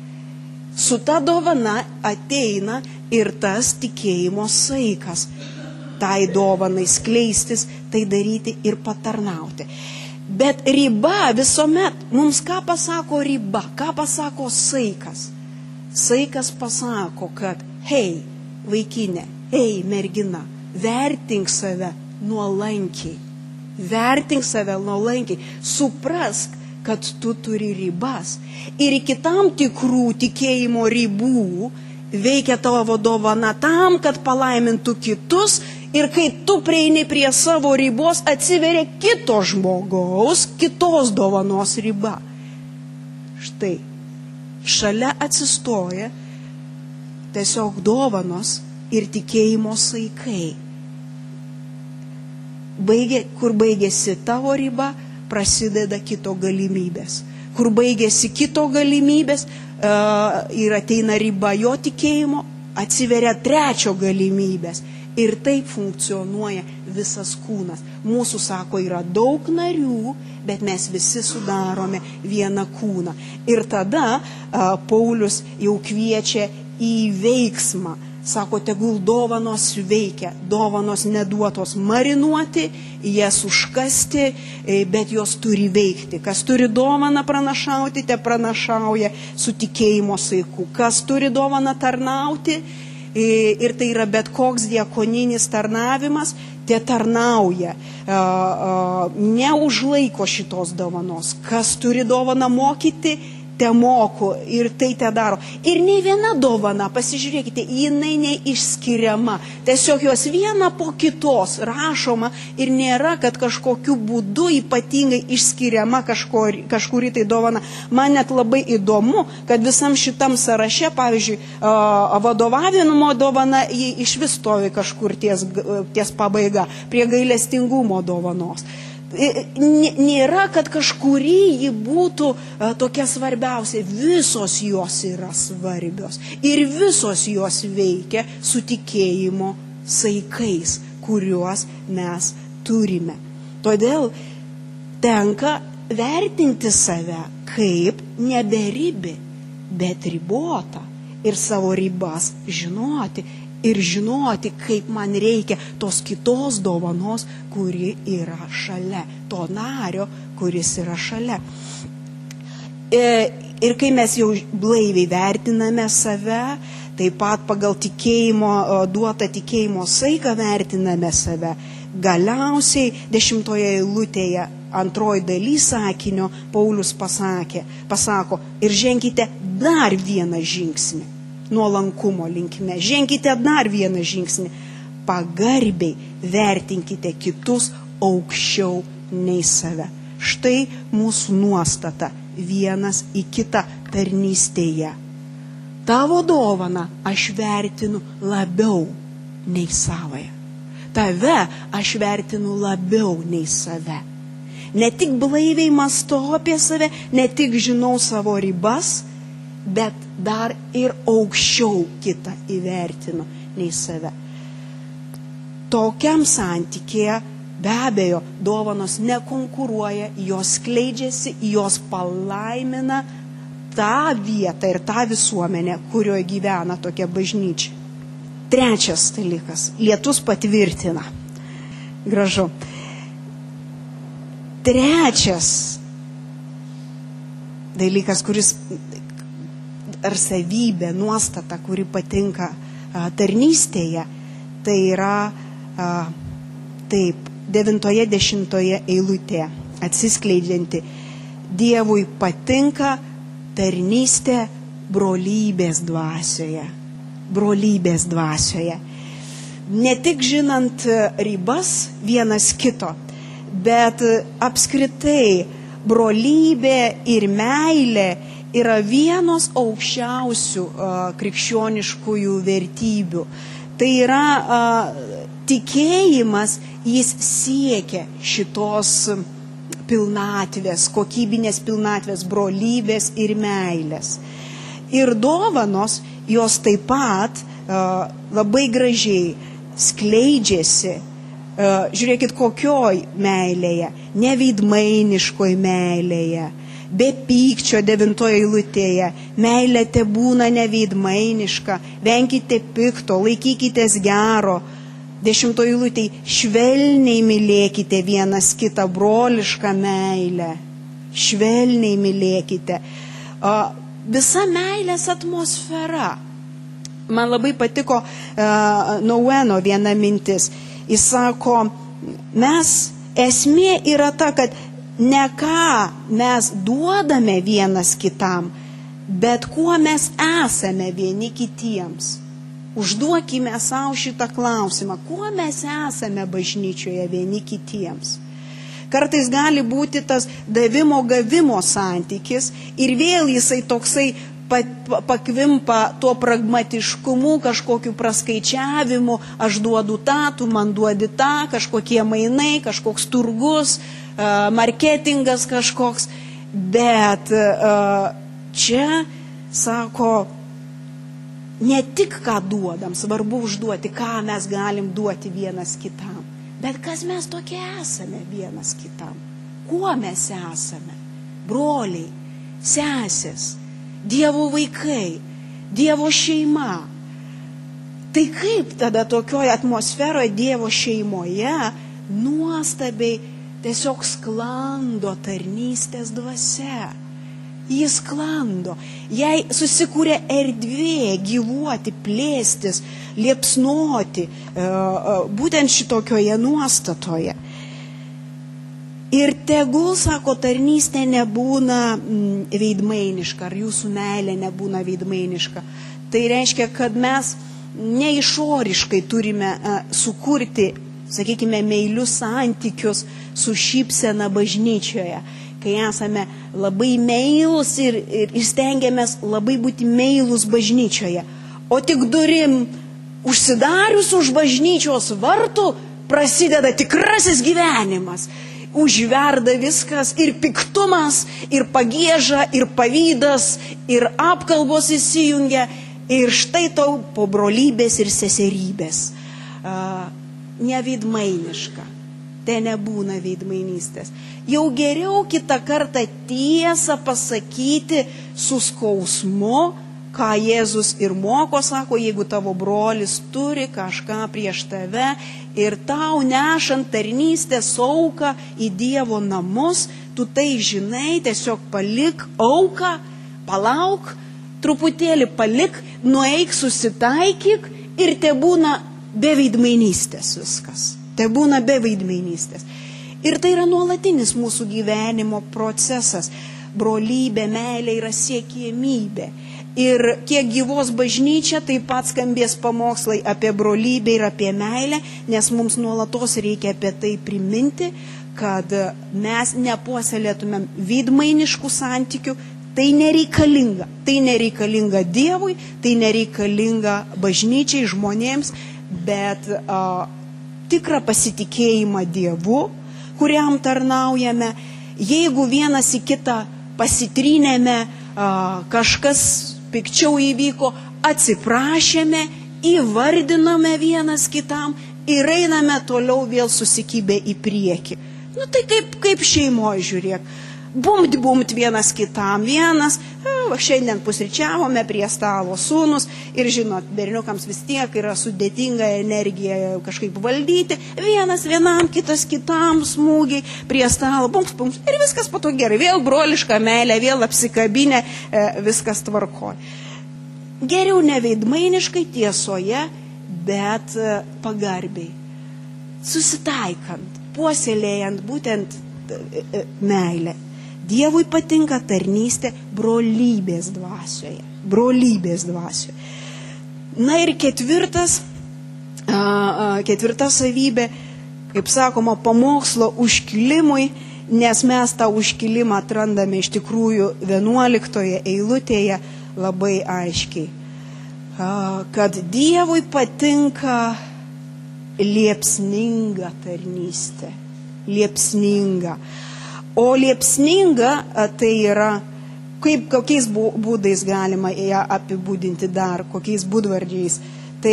Su ta dovana ateina ir tas tikėjimo saikas. Tai dovanai skleistis, tai daryti ir patarnauti. Bet riba visuomet, mums ką pasako riba, ką pasako saikas? Saikas pasako, kad hei, vaikinė, hei, mergina, vertink save nuolankiai. Vertink save nuolankiai. Suprask, kad tu turi ribas. Ir iki tam tikrų tikėjimo ribų veikia tavo dovana tam, kad palaimintų kitus. Ir kai tu prieini prie savo ribos, atsiveria kito žmogaus, kitos dovanos riba. Štai. Šalia atsistoja tiesiog dovanos ir tikėjimo saikai. Baigė, kur baigėsi tavo riba, prasideda kito galimybės. Kur baigėsi kito galimybės uh, ir ateina riba jo tikėjimo, atsiveria trečio galimybės. Ir taip funkcionuoja visas kūnas. Mūsų, sako, yra daug narių, bet mes visi sudarome vieną kūną. Ir tada a, Paulius jau kviečia į veiksmą. Sako, tegul dovanos veikia. Dovanos neduotos marinuoti, jas užkasti, bet jos turi veikti. Kas turi dovaną pranašauti, te pranašauja su tikėjimo saiku. Kas turi dovaną tarnauti, ir tai yra bet koks diakoninis tarnavimas, te tarnauja, neužlaiko šitos dovanos. Kas turi dovaną mokyti, te moko ir tai te daro. Ir nei viena dovana, pasižiūrėkite, jinai neišskiriama. Tiesiog jos viena po kitos rašoma ir nėra, kad kažkokiu būdu ypatingai išskiriama kažkur, kažkuri tai dovana. Man net labai įdomu, kad visam šitam sąraše, pavyzdžiui, vadovavimo dovana, jį iš vis stovi kažkur ties, ties pabaiga, prie gailestingumo dovanos. Nėra, kad kažkurį jį būtų tokia svarbiausia. Visos jos yra svarbios. Ir visos jos veikia su tikėjimo saikais, kuriuos mes turime. Todėl tenka vertinti save kaip neberibi, bet ribota. Ir savo ribas žinoti. Ir žinoti, kaip man reikia tos kitos dovanos, kuri yra šalia. To nario, kuris yra šalia. Ir kai mes jau blaiviai vertiname save, taip pat pagal tikėjimo, duotą tikėjimo saiką vertiname save. Galiausiai dešimtoje eilutėje antroji dalis sakinio Paulius pasakė, pasako, ir ženkite dar vieną žingsnį, nuolankumo linkme, ženkite dar vieną žingsnį, pagarbiai vertinkite kitus aukščiau nei save. Štai mūsų nuostata vienas į kitą tarnystėje. Tavo dovaną aš vertinu labiau nei savąją. Tave aš vertinu labiau nei save. Ne tik blaiviai mąstau apie save, ne tik žinau savo ribas, bet dar ir aukščiau kitą įvertinu nei save. Tokiam santykėje be abejo dovanos nekonkuruoja, jos skleidžiasi, jos palaimina tą vietą ir tą visuomenę, kurioje gyvena tokia bažnyčia. Trečias dalykas. Lietus patvirtina. Gražu. Trečias dalykas, kuris ar savybė, nuostata, kuri patinka a, tarnystėje, tai yra a, taip, devintoje dešimtoje eilutėje atsiskleidžianti. Dievui patinka tarnystė brolybės dvasioje. Brolybės dvasioje. Ne tik žinant ribas vienas kito, bet apskritai brolybė ir meilė yra vienos aukščiausių uh, krikščioniškųjų vertybių. Tai yra uh, tikėjimas, jis siekia šitos pilnatvės, kokybinės pilnatvės, brolybės ir meilės. Ir dovanos, jos taip pat uh, labai gražiai skleidžiasi, uh, žiūrėkit, kokioj meilėje, neveidmainiškoj meilėje, be pykčio devintoje eilutėje, meilė te būna neveidmainiška, venkite pikto, laikykitės gero. Dešimtoje eilutėje, švelniai mylėkite vienas kitą, brolišką meilę, švelniai mylėkite. Uh, visa meilės atmosfera. Man labai patiko uh, Noueno viena mintis. Jis sako, mes, esmė yra ta, kad ne ką mes duodame vienas kitam, bet kuo mes esame vieni kitiems. Užduokime savo šitą klausimą, kuo mes esame bažnyčioje vieni kitiems. Kartais gali būti tas davimo-gavimo santykis ir vėl jisai toksai pakvimpa tuo pragmatiškumu, kažkokiu praskaičiavimu, aš duodu tą, tu man duodi tą, kažkokie mainai, kažkoks turgus, marketingas kažkoks. Bet čia, sako, ne tik ką duodam, svarbu užduoti, ką mes galim duoti vienas kitam, bet kas mes tokie esame vienas kitam. Kuo mes esame? Broliai, sesės, Dievo vaikai, Dievo šeima. Tai kaip tada tokioje atmosferoje Dievo šeimoje nuostabiai tiesiog sklando tarnystės dvasia. Jis sklando, jai susikūrė erdvė gyvuoti, plėstis, liepsnoti, būtent šitokioje nuostatoje. Ir tegul, sako, tarnystė nebūna veidmainiška, ar jūsų meilė nebūna veidmainiška. Tai reiškia, kad mes neišoriškai turime sukurti, sakykime, meilius santykius su šypsena bažnyčioje, kai esame labai meilus ir, ir, ir stengiamės labai būti meilus bažnyčioje. O tik durim užsidarius už bažnyčios vartų prasideda tikrasis gyvenimas. Užverda viskas, ir piktumas, ir pagieža, ir pavydas, ir apkalbos įsijungia, ir štai tau po brolybės ir seserybės. Uh, neveidmainiška. Te nebūna veidmainystės. Jau geriau kitą kartą tiesą pasakyti su skausmu, ką Jėzus ir moko, sako, jeigu tavo brolis turi kažką prieš tave ir tau nešant tarnystės auką į Dievo namus, tu tai žinai, tiesiog palik auką, palauk Truputėlį palik, nueik, susitaikyk ir te būna be veidmainystės viskas. Te būna be veidmainystės. Ir tai yra nuolatinis mūsų gyvenimo procesas. Brolybė, meilė yra siekiamybė. Ir kiek gyvos bažnyčia, taip pat skambės pamokslai apie brolybę ir apie meilę, nes mums nuolatos reikia apie tai priminti, kad mes nepuoselėtumėm veidmainiškų santykių. Tai nereikalinga. Tai nereikalinga Dievui, tai nereikalinga bažnyčiai, žmonėms, bet a, tikrą pasitikėjimą Dievu, kuriam tarnaujame. Jeigu vienas į kitą pasitrynėme, a, kažkas pikčiau įvyko, atsiprašėme, įvardiname vienas kitam ir einame toliau vėl susikibę į priekį. Nu tai kaip, kaip šeimoje žiūrėk. Bumt, bumt vienas kitam, vienas, o, šiandien pusryčiavome prie stalo sūnus ir žinot, berniukams vis tiek yra sudėtinga energija kažkaip valdyti, vienas vienam, kitas kitam smūgiai prie stalo, bums, bums ir viskas po to gerai, vėl broliška meilė, vėl apsikabinę, e, viskas tvarkoj. Geriau ne veidmainiškai tiesoje, bet e, pagarbiai, susitaikant, puoselėjant būtent e, e, meilę. Dievui patinka tarnystė brolybės dvasioje. Brolybės dvasioje. Na ir ketvirtas, ketvirta savybė, kaip sakoma, pamokslo užkilimui, nes mes tą užkilimą atrandame iš tikrųjų vienuoliktoje eilutėje labai aiškiai. Kad Dievui patinka liepsninga tarnystė. Liepsninga. O liepsninga tai yra, kaip, kokiais būdais galima ją apibūdinti dar, kokiais būdvardžiais. Tai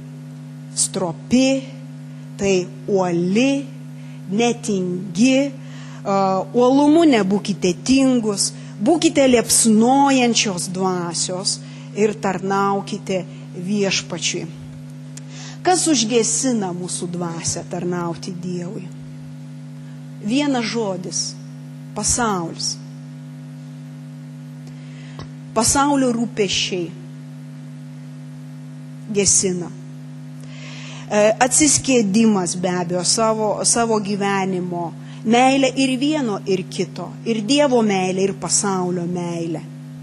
stropi, tai uoli, netingi, uh, uolumu nebūkite tingus, būkite liepsnojančios dvasios ir tarnaukite viešpačiui. Kas užgesina mūsų dvasią tarnauti Dievui? Vienas žodis. Pasaulis. Pasaulio rūpesčiai gesina. Atsiskėdimas be abejo savo, savo gyvenimo. Meilė ir vieno, ir kito. Ir Dievo meilė, ir pasaulio meilė.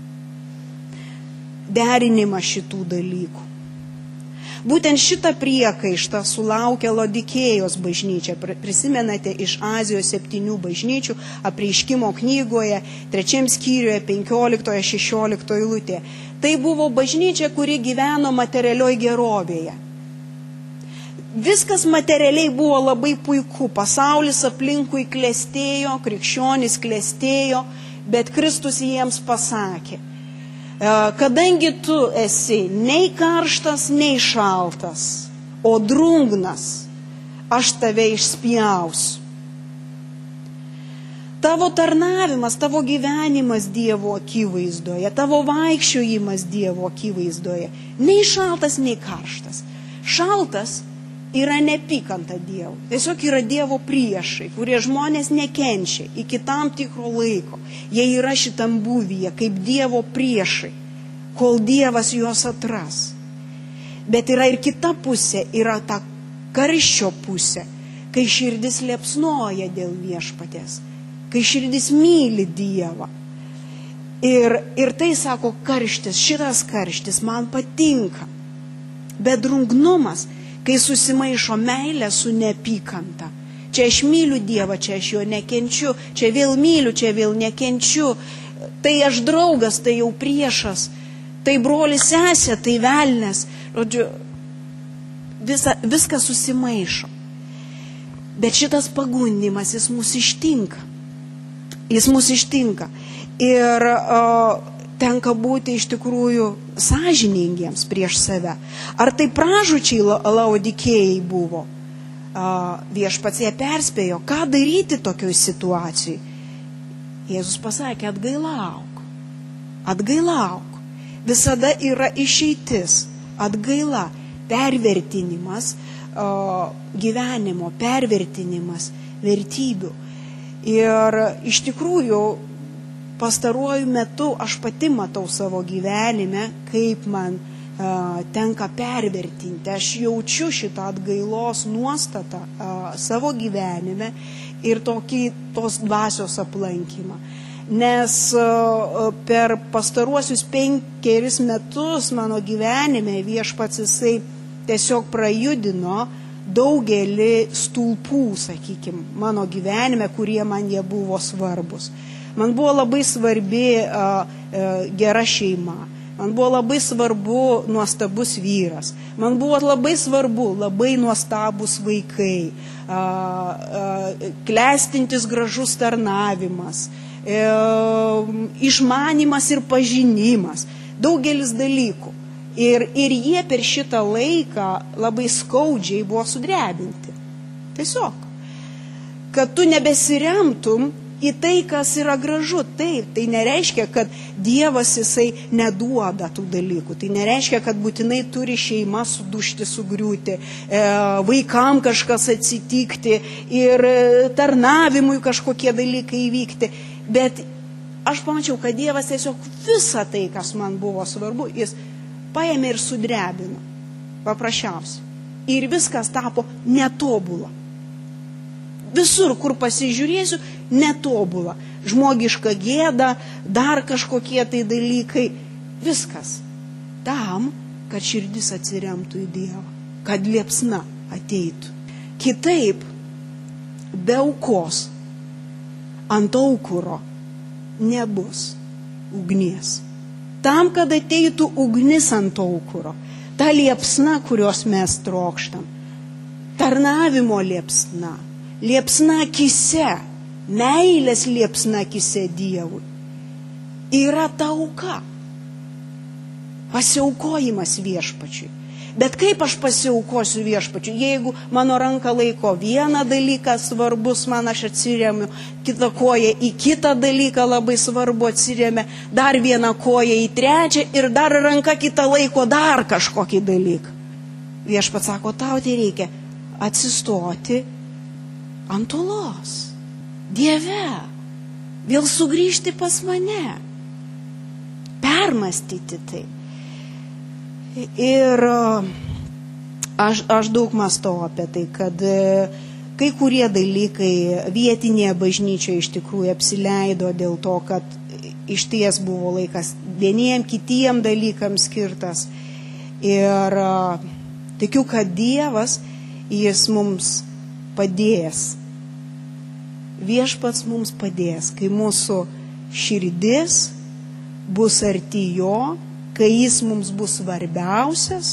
Derinimas šitų dalykų. Būtent šitą priekaištą sulaukė Laodikėjos bažnyčia. Prisimenate iš Azijos septynių bažnyčių apreiškimo knygoje, trečiam skyriuje, penkioliktoje, šešioliktoje eilutėje. Tai buvo bažnyčia, kuri gyveno materialioj gerovėje. Viskas materialiai buvo labai puiku. Pasaulis aplinkui klestėjo, krikščionys klestėjo, bet Kristus jiems pasakė: kadangi tu esi nei karštas, nei šaltas, o drungnas, aš tave išspjausiu. Tavo tarnavimas, tavo gyvenimas Dievo akivaizdoje, tavo vaikščiojimas Dievo akivaizdoje, nei šaltas, nei karštas. Šaltas yra nepykanta Dievui. Tiesiog yra Dievo priešai, kurie žmonės nekenčia iki tam tikro laiko. Jie yra šitam būvyje kaip Dievo priešai, kol Dievas juos atras. Bet yra ir kita pusė, yra ta karščio pusė, kai širdis liepsnoja dėl viešpaties, kai širdis myli Dievą. Ir, ir tai sako karštis, šitas karštis man patinka. Bet drungnumas, kai susimaišo meilė su neapykanta. Čia aš myliu Dievą, čia aš jo nekenčiu, čia vėl myliu, čia vėl nekenčiu. Tai aš draugas, tai jau priešas, tai brolis sesė, tai velnes. Žodžiu, visa, viskas susimaišo. Bet šitas pagundimas, jis mus ištinka. Jis mus ištinka. Ir o, tenka būti iš tikrųjų sąžiningiems prieš save. Ar tai pražūčiai Laodikėjai buvo? Viešpats ją perspėjo, ką daryti tokioj situacijai. Jėzus pasakė, atgailauk, atgailauk. Visada yra išeitis, atgaila, pervertinimas, gyvenimo, pervertinimas vertybių. Ir iš tikrųjų pastaruoju metu aš pati matau savo gyvenime, kaip man uh, tenka pervertinti. Aš jaučiu šitą atgailos nuostatą uh, savo gyvenime ir tokį tos dvasios aplankymą. Nes uh, per pastaruosius penkeris metus mano gyvenime viešpats jisai tiesiog prajudino daugelį stulpų, sakykime, mano gyvenime, kurie man jie buvo svarbus. Man buvo labai svarbi a, a, gera šeima. Man buvo labai svarbu nuostabus vyras. Man buvo labai svarbu labai nuostabus vaikai. A, a, klestintis gražus tarnavimas. E, išmanimas ir pažinimas. Daugelis dalykų. Ir, ir jie per šitą laiką labai skaudžiai buvo sudrebinti. Tiesiog. Kad tu nebesiremtum į tai, kas yra gražu. Taip, tai nereiškia, kad Dievas jisai neduoda tų dalykų. Tai nereiškia, kad būtinai turi šeima sudužti, sugriūti, e, vaikam kažkas atsitikti ir tarnavimui kažkokie dalykai įvykti. Bet aš pamačiau, kad Dievas tiesiog visą tai, kas man buvo svarbu, jis paėmė ir sudrebino. Paprasčiausiai. Ir viskas tapo netobula. Visur, kur pasižiūrėsiu, netobula. Žmogiška gėda, dar kažkokie tai dalykai. Viskas. Tam, kad širdis atsiremtų į Dievą. Kad liepsna ateitų. Kitaip, be aukos, ant aukuro nebus ugnies. Tam, kad ateitų ugnis ant aukuro, ta liepsna, kurios mes trokštam, tarnavimo liepsna, liepsna akise, meilės liepsna akise Dievui, yra ta auka, pasiaukojimas viešpačiui. Bet kaip aš pasiaukosiu viešpačiui, jeigu mano ranka laiko vieną dalyką svarbus, man aš atsiremiu, kitą koją į kitą dalyką labai svarbu atsiremia, dar vieną koją į trečią ir dar ranka kitą laiko dar kažkokį dalyką. Viešpats sako, tau tai reikia atsistoti ant uolos. Dieve, vėl sugrįžti pas mane, permastyti tai. Ir aš, aš daug mąstau apie tai, kad kai kurie dalykai vietinėje bažnyčioje iš tikrųjų apsileido dėl to, kad išties buvo laikas vieniem kitiem dalykams skirtas. Ir tikiu, kad Dievas, jis mums padės. Viešpats mums padės, kai mūsų širdis bus arti jo, kai jis mums bus svarbiausias,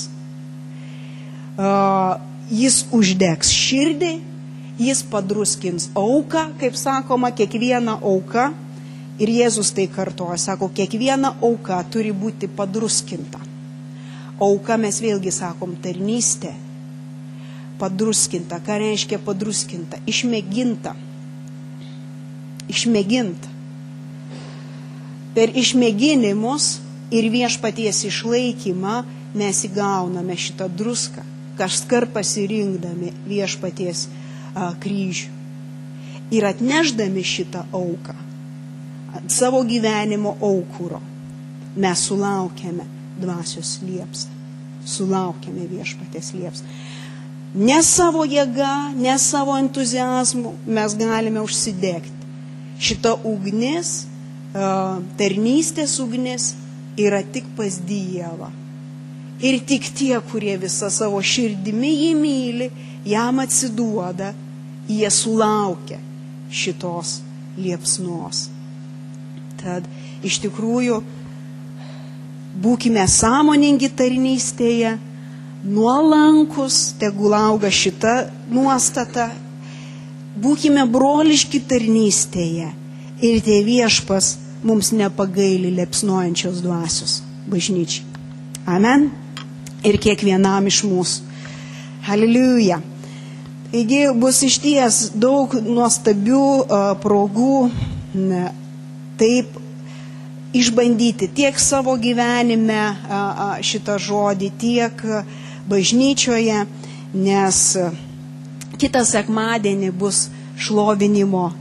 uh, jis uždegs širdį, jis padruskins auką, kaip sakoma, kiekviena auka, ir Jėzus tai kartoja, sako, kiekviena auka turi būti padruskinta. Auka mes vėlgi sakom tarnystė, padruskinta, ką reiškia padruskinta, išmėginta, išmėginta. Per išmėginimus ir viešpaties išlaikymą mes įgauname šitą druską, kažkar pasirinkdami viešpaties a, kryžių. Ir atnešdami šitą auką, savo gyvenimo aukuro, mes sulaukiame dvasios liepsną, sulaukiame viešpaties liepsną. Ne savo jėga, ne savo entuziazmu mes galime užsidegti. Šita ugnis, a, tarnystės ugnis, yra tik pas Dievą. Ir tik tie, kurie visą savo širdimi jį myli, jam atsiduoda, jie sulaukia šitos liepsnos. Tad iš tikrųjų būkime sąmoningi tarnystėje, nuolankus, tegul auga šita nuostata, būkime broliški tarnystėje ir tie viešpas mums nepagaili liepsnojančios dvasios bažnyčiai. Amen. Ir kiekvienam iš mūsų. Haleliuja. Taigi bus išties daug nuostabių uh, progų ne, taip išbandyti tiek savo gyvenime uh, uh, šitą žodį, tiek uh, bažnyčioje, nes uh, kitą sekmadienį bus šlovinimo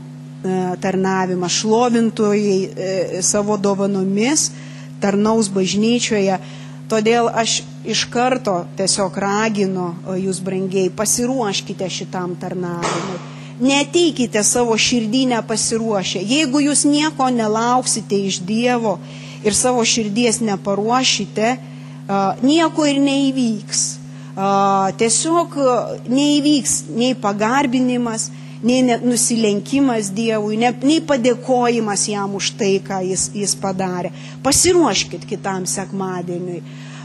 tarnavimą. Šlovintojai savo dovanomis tarnaus bažnyčioje. Todėl aš iš karto tiesiog raginu jūs, brangiai, pasiruoškite šitam tarnavimui. Neateikite savo širdį nepasiruošę. Jeigu jūs nieko nelauksite iš Dievo ir savo širdies neparuošite, nieko ir neįvyks. Tiesiog neįvyks nei pagarbinimas, nei nusilenkimas Dievui, nei padėkojimas jam už tai, ką jis, jis padarė. Pasiruoškit kitam sekmadieniui.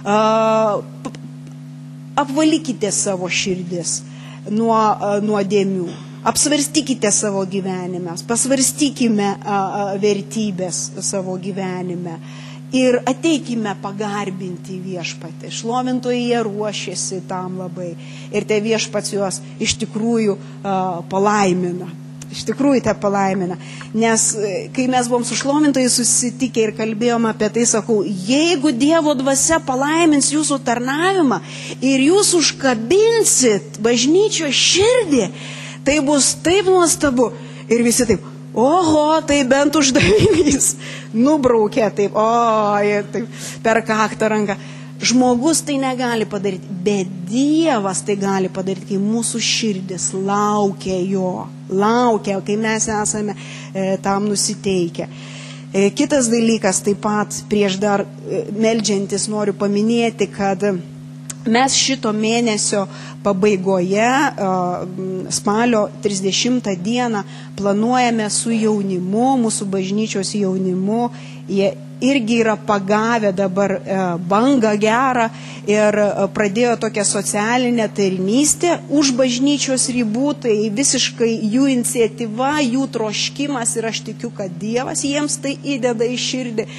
Apvalykite savo širdis nuo nuodėmių. Apsvarstykite savo gyvenime, pasvarstykime vertybės savo gyvenime. Ir ateikime pagarbinti viešpatį. Šlovintojai jie ruošiasi tam labai. Ir te viešpats juos iš tikrųjų uh, palaimina. Iš tikrųjų te palaimina. Nes kai mes buvom su šlovintojai susitikę ir kalbėjom apie tai, sakau, jeigu Dievo dvasia palaimins jūsų tarnavimą ir jūs užkabinsit bažnyčios širdį, tai bus taip nuostabu. Ir visi taip, oho, tai bent uždavinys. Nubraukė taip, o, taip, per kaktą ranką. Žmogus tai negali padaryti, bet Dievas tai gali padaryti, kai mūsų širdis laukia jo, laukia, kai mes esame e, tam nusiteikę. E, kitas dalykas, taip pat prieš dar e, meldžiantis noriu paminėti, kad mes šito mėnesio pabaigoje, spalio trisdešimtą dieną, planuojame su jaunimu, mūsų bažnyčios jaunimu. Jie irgi yra pagavę dabar bangą gerą ir pradėjo tokią socialinę tarnystę už bažnyčios ribų. Tai visiškai jų iniciatyva, jų troškimas ir aš tikiu, kad Dievas jiems tai įdeda į širdį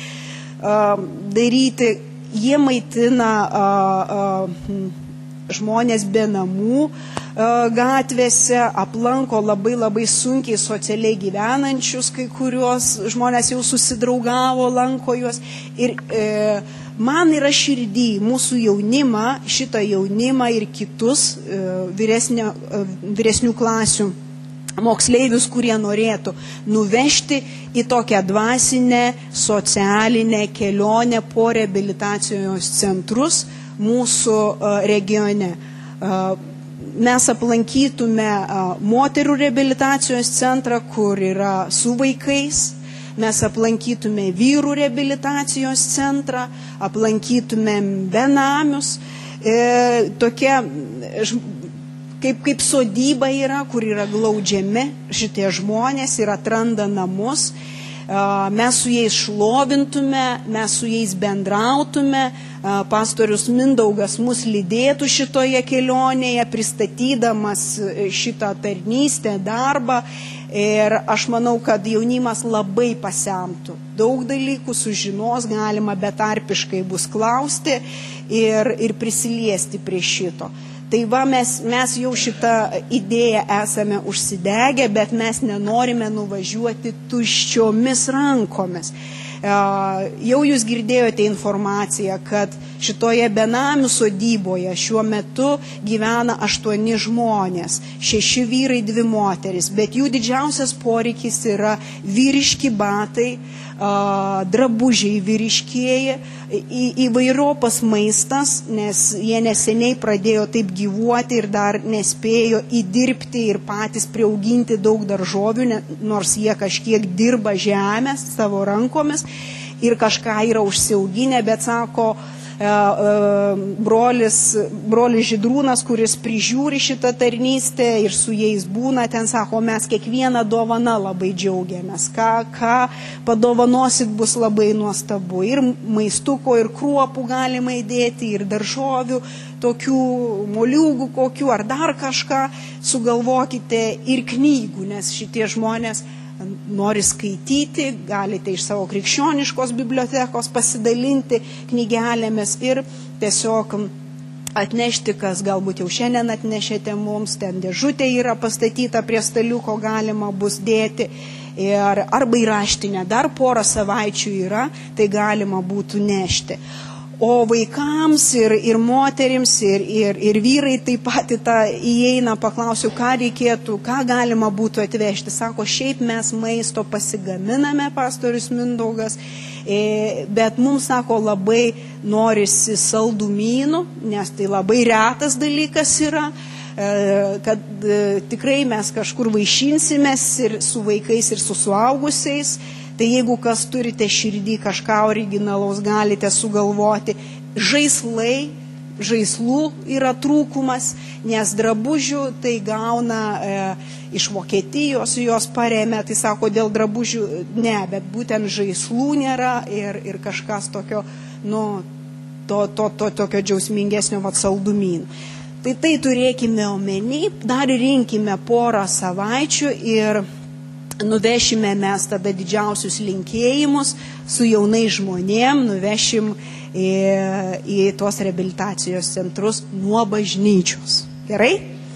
daryti. Jie maitina a, a, žmonės be namų a, gatvėse, aplanko labai labai sunkiai socialiai gyvenančius, kai kurios žmonės jau susidraugavo, lanko juos. Ir e, man yra širdį mūsų jaunimą, šitą jaunimą ir kitus e, vyresnio, e, vyresnių klasių moksleivius, kurie norėtų nuvežti į tokią dvasinę, socialinę kelionę po reabilitacijos centrus mūsų regione. Mes aplankytume moterų reabilitacijos centrą, kur yra su vaikais. Mes aplankytume vyrų reabilitacijos centrą, aplankytumėm benamius. E, tokia Kaip, kaip sodyba yra, kur yra glaudžiami šitie žmonės ir atranda namus. Mes su jais šlovintume, mes su jais bendrautume. Pastorius Mindaugas mus lydėtų šitoje kelionėje, pristatydamas šitą tarnystę, darbą. Ir aš manau, kad jaunimas labai pasemtų. Daug dalykų sužinos, galima betarpiškai bus klausti ir, ir prisiliesti prie šito. Tai va, mes, mes jau šitą idėją esame užsidegę, bet mes nenorime nuvažiuoti tuščiomis rankomis. Jau jūs girdėjote informaciją, kad šitoje benamių sodyboje šiuo metu gyvena aštuoni žmonės, šeši vyrai, dvi moteris, bet jų didžiausias poreikis yra vyriški batai, drabužiai vyriškieji, įvairiopas maistas, nes jie neseniai pradėjo taip gyvuoti ir dar nespėjo įdirbti ir patys priauginti daug daržovių, nors jie kažkiek dirba žemės savo rankomis ir kažką yra užsiauginę, bet sako, brolis, brolis Žydrūnas, kuris prižiūri šitą tarnystę ir su jais būna, ten sako, mes kiekvieną dovaną labai džiaugiamės. Ką, ką padovanosit bus labai nuostabu. Ir maistuko, ir kruopų galima įdėti, ir daržovių, tokių moliūgų kokių, ar dar kažką sugalvokite, ir knygų, nes šitie žmonės nori skaityti, galite iš savo krikščioniškos bibliotekos pasidalinti knygelėmis ir tiesiog atnešti, kas galbūt jau šiandien atnešėte mums, ten dėžutė yra pastatyta prie staliuko, galima bus dėti, ir, arba į raštinę, dar porą savaičių yra, tai galima būtų nešti. O vaikams ir, ir moterims, ir, ir, ir vyrai taip pat į tą įeina, paklausiu, ką reikėtų, ką galima būtų atvežti. Sako, šiaip mes maisto pasigaminame, pastorius Mindaugas, bet mums, sako, labai norisi saldumynų, nes tai labai retas dalykas yra, kad tikrai mes kažkur vaišinsimės ir su vaikais, ir su suaugusiais. Tai jeigu kas turite širdį kažką originalaus, galite sugalvoti. Žaislai, žaislų yra trūkumas, nes drabužių tai gauna e, iš Vokietijos, jos paremė, tai sako, dėl drabužių ne, bet būtent žaislų nėra ir, ir kažkas tokio, nu, to, to, to, tokio džiausmingesnio vat saldumynų. Tai tai turėkime omeny, dar rinkime porą savaičių ir nuvešime mes tada didžiausius linkėjimus su jaunai žmonėm, nuvešim į, į tuos reabilitacijos centrus nuo bažnyčios. Gerai?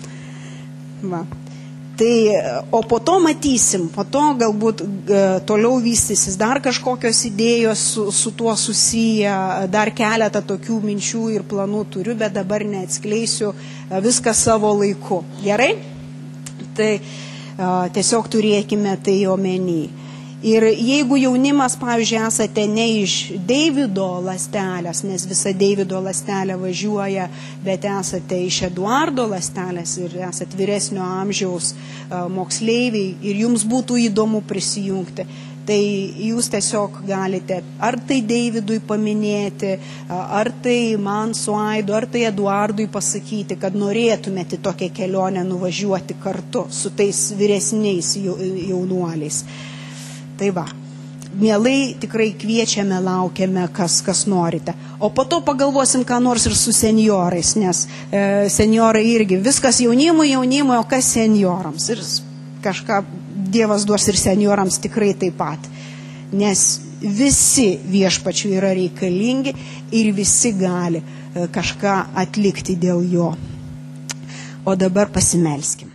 Va. Tai, o po to matysim, po to galbūt toliau vystysis dar kažkokios idėjos su, su tuo susiję, dar keletą tokių minčių ir planų turiu, bet dabar neatskleisiu viską savo laiku. Gerai? Tai tiesiog turėkime tai omeny. Ir jeigu jaunimas, pavyzdžiui, esate ne iš Deivido ląstelės, nes visa Deivido ląstelė važiuoja, bet esate iš Eduardo ląstelės ir esate vyresnio amžiaus moksleiviai ir jums būtų įdomu prisijungti, tai jūs tiesiog galite ar tai Deividui paminėti, ar tai man su Aidu, ar tai Eduardui pasakyti, kad norėtumėte tokią kelionę nuvažiuoti kartu su tais vyresniais jaunuoliais. Tai va, mielai tikrai kviečiame, laukiame, kas, kas norite. O po to pagalvosim, ką nors ir su senjorais, nes e, senjorai irgi, viskas jaunimui, jaunimui, o kas senjorams? Ir kažką Dievas duos ir senjorams tikrai taip pat. Nes visi viešpačių yra reikalingi ir visi gali kažką atlikti dėl jo. O dabar pasimelskim.